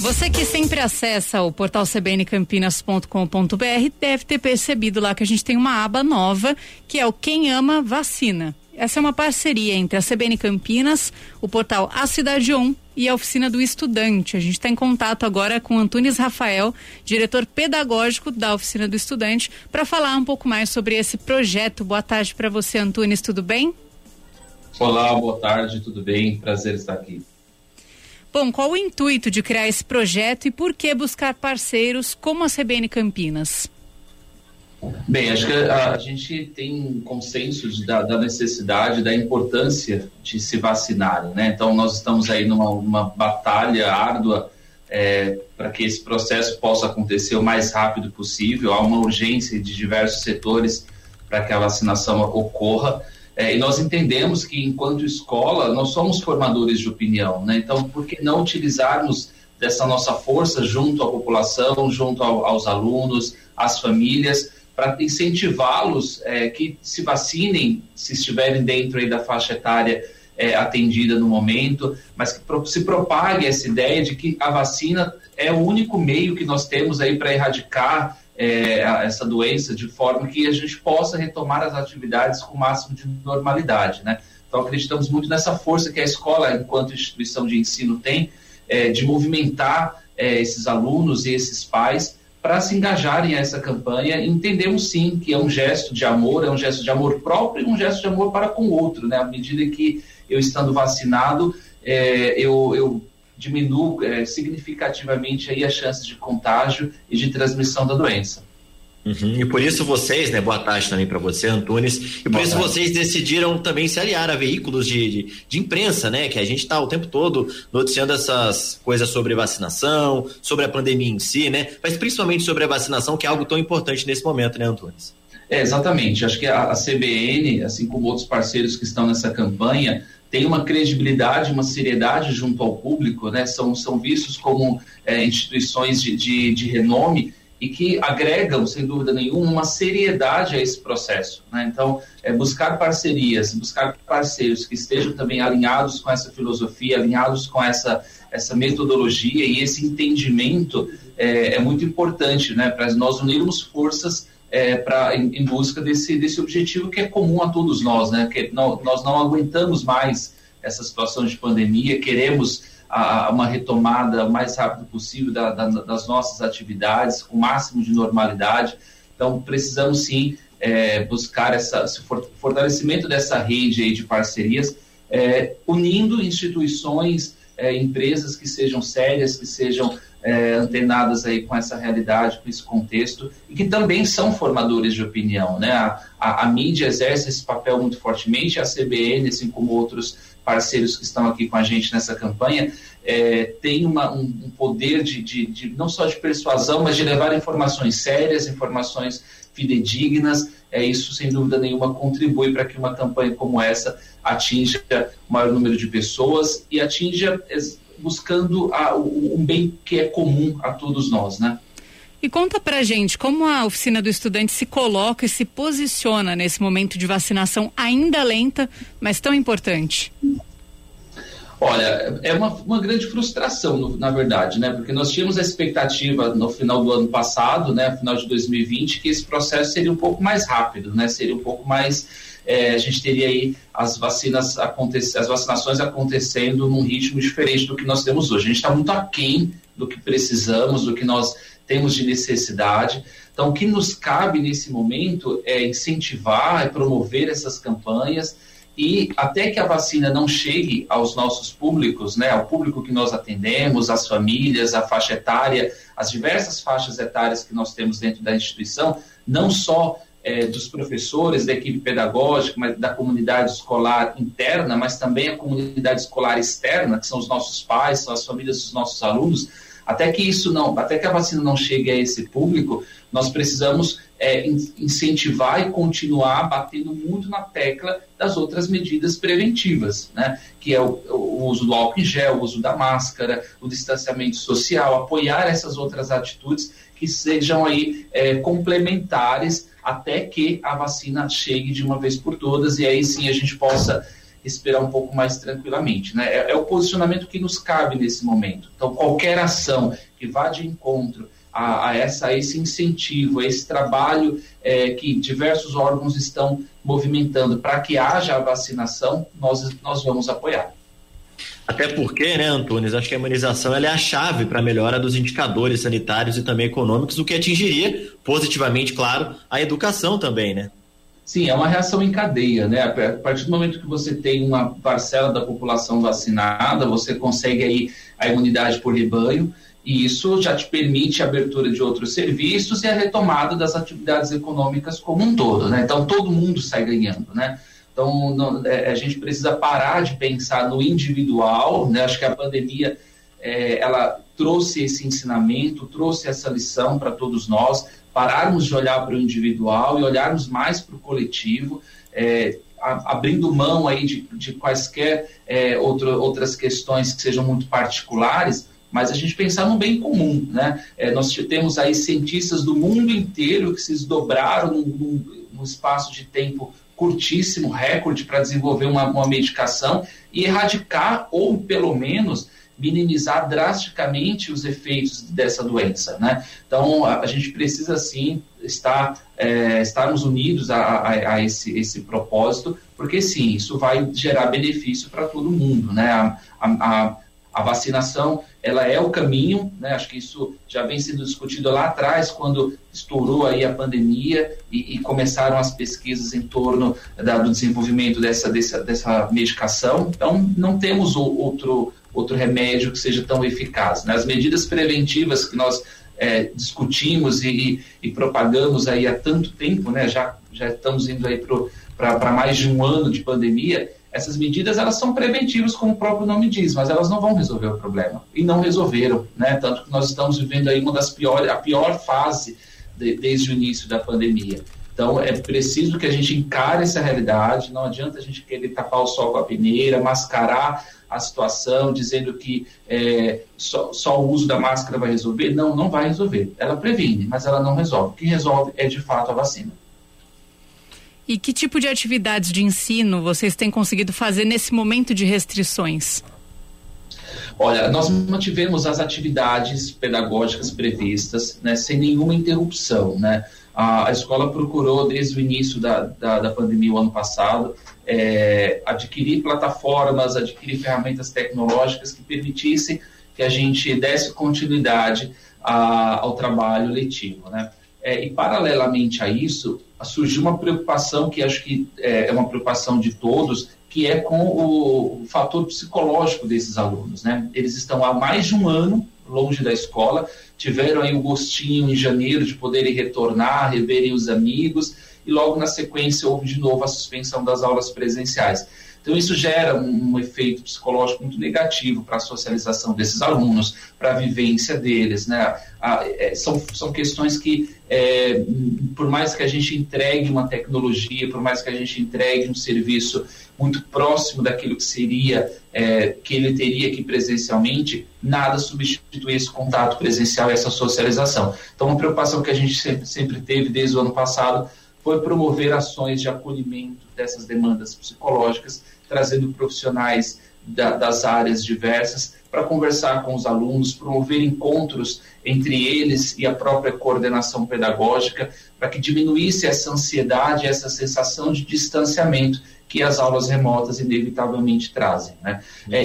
Você que sempre acessa o portal cbncampinas.com.br deve ter percebido lá que a gente tem uma aba nova, que é o Quem Ama Vacina. Essa é uma parceria entre a CBN Campinas, o portal A Cidade On e a Oficina do Estudante. A gente está em contato agora com Antunes Rafael, diretor pedagógico da Oficina do Estudante, para falar um pouco mais sobre esse projeto. Boa tarde para você, Antunes, tudo bem? Olá, boa tarde, tudo bem? Prazer estar aqui. Bom, qual o intuito de criar esse projeto e por que buscar parceiros como a CBN Campinas? Bem, acho que a gente tem um consenso da necessidade, da importância de se vacinarem, né? Então, nós estamos aí numa batalha árdua para que esse processo possa acontecer o mais rápido possível. Há uma urgência de diversos setores para que a vacinação ocorra. E nós entendemos que, enquanto escola, nós somos formadores de opinião, né? Então, por que não utilizarmos dessa nossa força junto à população, junto aos alunos, às famílias, para incentivá-los que se vacinem, se estiverem dentro aí da faixa etária atendida no momento, mas que se propague essa ideia de que a vacina é o único meio que nós temos aí para erradicar essa doença, de forma que a gente possa retomar as atividades com o máximo de normalidade, né? Então, acreditamos muito nessa força que a escola, enquanto instituição de ensino, tem de movimentar esses alunos e esses pais para se engajarem a essa campanha. Entendemos sim que é um gesto de amor, é um gesto de amor próprio e um gesto de amor para com o outro, né? À medida que eu, estando vacinado, eu diminuo significativamente aí as chances de contágio e de transmissão da doença. E por isso vocês, né, boa tarde também para você, Antunes, e por isso vocês decidiram também se aliar a veículos de imprensa, né, que a gente está o tempo todo noticiando essas coisas sobre vacinação, sobre a pandemia em si, né, mas principalmente sobre a vacinação, que é algo tão importante nesse momento, né, Antunes? Exatamente, acho que a CBN, assim como outros parceiros que estão nessa campanha, tem uma credibilidade, uma seriedade junto ao público, né, são vistos como instituições de renome, e que agregam, sem dúvida nenhuma, uma seriedade a esse processo, né? Então, buscar parcerias, buscar parceiros que estejam também alinhados com essa filosofia, alinhados com essa metodologia e esse entendimento é muito importante, né? Para nós unirmos forças em busca desse objetivo que é comum a todos nós, né? Que nós não aguentamos mais essa situação de pandemia, queremos uma retomada o mais rápido possível das nossas atividades, com o máximo de normalidade. Então, precisamos sim buscar esse fortalecimento dessa rede aí de parcerias, unindo instituições, empresas que sejam sérias, que sejam antenadas aí com essa realidade, com esse contexto, e que também são formadores de opinião, né? A mídia exerce esse papel muito fortemente, a CBN, assim como outros parceiros que estão aqui com a gente nessa campanha, tem um poder de não só de persuasão, mas de levar informações sérias, informações fidedignas. Isso, sem dúvida nenhuma, contribui para que uma campanha como essa atinja o maior número de pessoas e atinja buscando um bem que é comum a todos nós, né? E conta pra gente como a Oficina do Estudante se coloca e se posiciona nesse momento de vacinação ainda lenta, mas tão importante. Olha, é uma grande frustração, na verdade, né? Porque nós tínhamos a expectativa no final do ano passado, né? Final de 2020, que esse processo seria um pouco mais rápido, né? Seria um pouco mais... a gente teria aí as vacinações acontecendo num ritmo diferente do que nós temos hoje. A gente está muito aquém do que precisamos, do que nós temos de necessidade. Então, o que nos cabe nesse momento é incentivar, promover essas campanhas, e até que a vacina não chegue aos nossos públicos, né, ao público que nós atendemos, as famílias, a faixa etária, as diversas faixas etárias que nós temos dentro da instituição, não só dos professores, da equipe pedagógica, mas da comunidade escolar interna, mas também a comunidade escolar externa, que são os nossos pais, são as famílias dos nossos alunos. Até que a vacina não chegue a esse público, nós precisamos incentivar e continuar batendo muito na tecla das outras medidas preventivas, né? Que é o uso do álcool em gel, o uso da máscara, o distanciamento social, apoiar essas outras atitudes que sejam aí complementares até que a vacina chegue de uma vez por todas, e aí sim a gente possa respirar um pouco mais tranquilamente, né? É o posicionamento que nos cabe nesse momento. Então, qualquer ação que vá de encontro a esse incentivo, a esse trabalho que diversos órgãos estão movimentando para que haja a vacinação, nós vamos apoiar. Até porque, né, Antunes, acho que a imunização ela é a chave para a melhora dos indicadores sanitários e também econômicos, o que atingiria positivamente, claro, a educação também, né? Sim, é uma reação em cadeia, né? A partir do momento que você tem uma parcela da população vacinada, você consegue aí a imunidade por rebanho, e isso já te permite a abertura de outros serviços e a retomada das atividades econômicas como um todo, né? Então, todo mundo sai ganhando, né? Então, a gente precisa parar de pensar no individual, né? Acho que a pandemia, ela trouxe esse ensinamento, trouxe essa lição para todos nós, pararmos de olhar para o individual e olharmos mais para o coletivo, abrindo mão aí de quaisquer outras questões que sejam muito particulares, mas a gente pensar no bem comum, né? Nós temos aí cientistas do mundo inteiro que se desdobraram num espaço de tempo curtíssimo, recorde, para desenvolver uma medicação e erradicar ou, pelo menos, minimizar drasticamente os efeitos dessa doença, né? Então, a gente precisa, sim, estarmos unidos a esse propósito, porque, sim, isso vai gerar benefício para todo mundo, né? A vacinação, ela é o caminho, né? Acho que isso já vem sendo discutido lá atrás, quando estourou aí a pandemia e começaram as pesquisas em torno do desenvolvimento dessa medicação. Então, não temos outro remédio que seja tão eficaz, né? As medidas preventivas que nós discutimos e propagamos aí há tanto tempo, né? Já estamos indo aí para mais de um ano de pandemia. Essas medidas, elas são preventivas, como o próprio nome diz, mas elas não vão resolver o problema. E não resolveram, né? Tanto que nós estamos vivendo aí a pior fase desde o início da pandemia. Então, é preciso que a gente encare essa realidade, não adianta a gente querer tapar o sol com a peneira, mascarar a situação, dizendo que só o uso da máscara vai resolver. Não vai resolver. Ela previne, mas ela não resolve. O que resolve é, de fato, a vacina. E que tipo de atividades de ensino vocês têm conseguido fazer nesse momento de restrições? Olha, nós mantivemos as atividades pedagógicas previstas, né, sem nenhuma interrupção, né? A escola procurou, desde o início da pandemia, o ano passado, adquirir plataformas, adquirir ferramentas tecnológicas que permitissem que a gente desse continuidade ao trabalho letivo, né? E, paralelamente a isso, surgiu uma preocupação que acho que é uma preocupação de todos, que é com o fator psicológico desses alunos, né? Eles estão há mais de um ano longe da escola, tiveram aí o gostinho em janeiro de poderem retornar, reverem os amigos, e logo na sequência houve de novo a suspensão das aulas presenciais. Então, isso gera um efeito psicológico muito negativo para a socialização desses alunos, para a vivência deles, né? São questões que, por mais que a gente entregue uma tecnologia, por mais que a gente entregue um serviço muito próximo daquilo que seria, que ele teria aqui presencialmente, nada substitui esse contato presencial e essa socialização. Então, uma preocupação que a gente sempre teve desde o ano passado foi promover ações de acolhimento dessas demandas psicológicas, trazendo profissionais das áreas diversas para conversar com os alunos, promover encontros entre eles e a própria coordenação pedagógica, para que diminuísse essa ansiedade, essa sensação de distanciamento que as aulas remotas inevitavelmente trazem, né?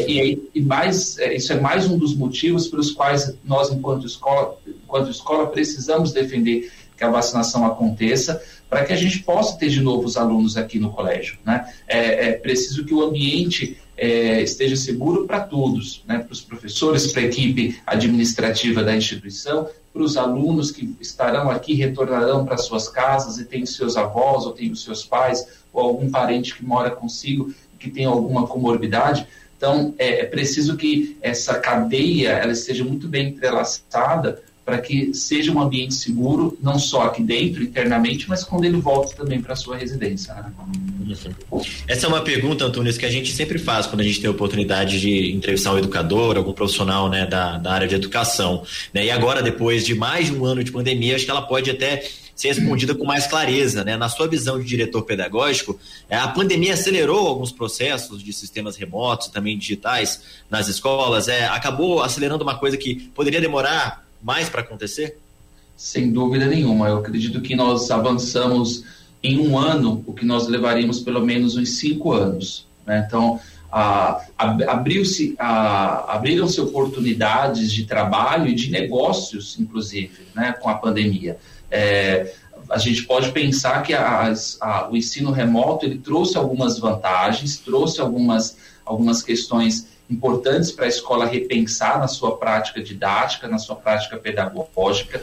Isso é mais um dos motivos pelos quais nós, enquanto escola, precisamos defender que a vacinação aconteça, para que a gente possa ter de novo os alunos aqui no colégio, né? É preciso que o ambiente esteja seguro para todos, né? Para os professores, para a equipe administrativa da instituição, para os alunos que estarão aqui, retornarão para suas casas e têm os seus avós, ou têm os seus pais, ou algum parente que mora consigo, que tem alguma comorbidade. Então, é preciso que essa cadeia ela esteja muito bem entrelaçada, para que seja um ambiente seguro, não só aqui dentro, internamente, mas quando ele volta também para a sua residência, né? Essa é uma pergunta, Antunes, que a gente sempre faz quando a gente tem a oportunidade de entrevistar um educador, algum profissional, né, da área de educação, né? E agora, depois de mais de um ano de pandemia, acho que ela pode até ser respondida com mais clareza, né? Na sua visão de diretor pedagógico, a pandemia acelerou alguns processos de sistemas remotos e também digitais nas escolas, acabou acelerando uma coisa que poderia demorar mais para acontecer? Sem dúvida nenhuma. Eu acredito que nós avançamos em um ano o que nós levaríamos pelo menos uns 5 anos, né? Então, abriram-se oportunidades de trabalho e de negócios, inclusive, né, com a pandemia. A gente pode pensar que o ensino remoto ele trouxe algumas vantagens, trouxe algumas questões importantes para a escola repensar na sua prática didática, na sua prática pedagógica.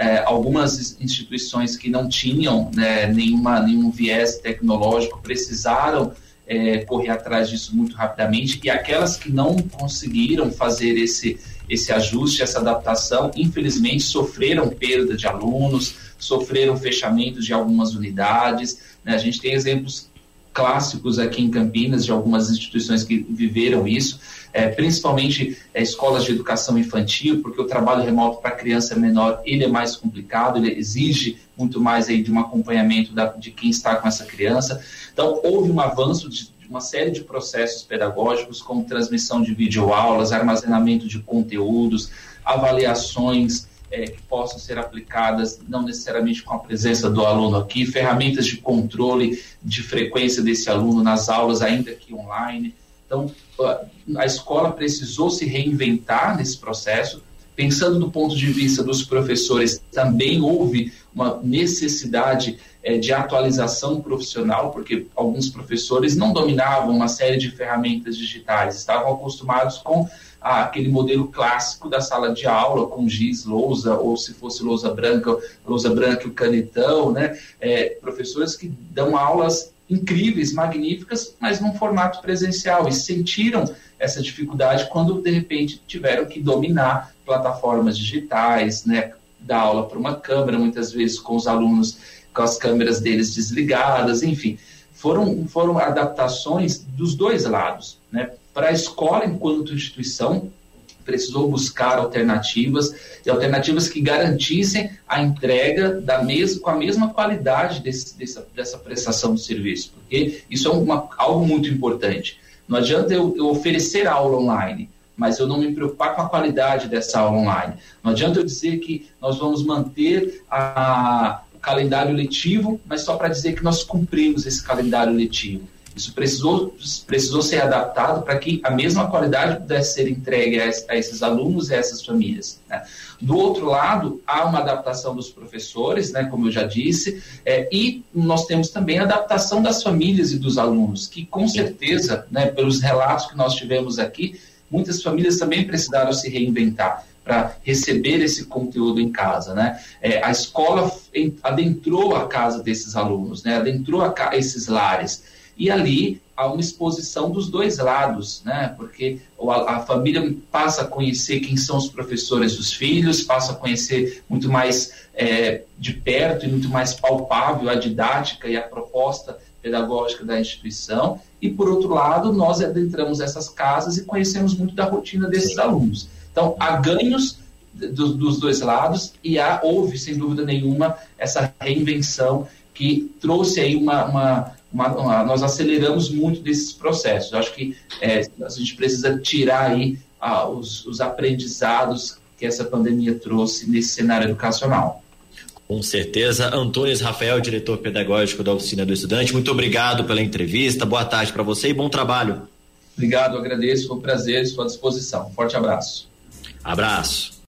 Algumas instituições que não tinham, né, nenhum viés tecnológico precisaram correr atrás disso muito rapidamente, e aquelas que não conseguiram fazer esse ajuste, essa adaptação, infelizmente sofreram perda de alunos, sofreram fechamentos de algumas unidades, né? A gente tem exemplos clássicos aqui em Campinas de algumas instituições que viveram isso, principalmente escolas de educação infantil, porque o trabalho remoto para criança menor ele é mais complicado, ele exige muito mais aí de um acompanhamento de quem está com essa criança. Então, houve um avanço de uma série de processos pedagógicos, como transmissão de videoaulas, armazenamento de conteúdos, avaliações que possam ser aplicadas, não necessariamente com a presença do aluno aqui, ferramentas de controle de frequência desse aluno nas aulas, ainda que online. Então, a escola precisou se reinventar nesse processo. Pensando do ponto de vista dos professores, também houve uma necessidade de atualização profissional, porque alguns professores não dominavam uma série de ferramentas digitais, estavam acostumados com aquele modelo clássico da sala de aula, com giz, lousa, ou se fosse lousa branca e o canetão, né? Professores que dão aulas incríveis, magníficas, mas num formato presencial, e sentiram essa dificuldade quando, de repente, tiveram que dominar plataformas digitais, né? Dar aula para uma câmera, muitas vezes com os alunos com as câmeras deles desligadas, enfim. Foram adaptações dos dois lados, né? Para a escola, enquanto instituição, precisou buscar alternativas, e alternativas que garantissem a entrega com a mesma qualidade dessa prestação de serviço, porque isso é algo muito importante. Não adianta eu oferecer aula online, mas eu não me preocupar com a qualidade dessa aula online. Não adianta eu dizer que nós vamos manter o calendário letivo, mas só para dizer que nós cumprimos esse calendário letivo. Isso precisou ser adaptado para que a mesma qualidade pudesse ser entregue a esses alunos e a essas famílias, né? Do outro lado, há uma adaptação dos professores, né, como eu já disse, e nós temos também a adaptação das famílias e dos alunos, que com certeza, né, pelos relatos que nós tivemos aqui, muitas famílias também precisaram se reinventar para receber esse conteúdo em casa, né? A escola adentrou a casa desses alunos, né, adentrou esses lares. E ali há uma exposição dos dois lados, né? Porque a família passa a conhecer quem são os professores dos filhos, passa a conhecer muito mais de perto e muito mais palpável a didática e a proposta pedagógica da instituição. E, por outro lado, nós adentramos essas casas e conhecemos muito da rotina desses alunos. Então, há ganhos dos dois lados e houve, sem dúvida nenhuma, essa reinvenção que trouxe aí nós aceleramos muito desses processos. Eu acho que a gente precisa tirar aí os aprendizados que essa pandemia trouxe nesse cenário educacional. Com certeza. Antunes Rafael, diretor pedagógico da Oficina do Estudante, muito obrigado pela entrevista, boa tarde para você e bom trabalho. Obrigado, agradeço, foi um prazer, estou à disposição. Forte abraço. Abraço.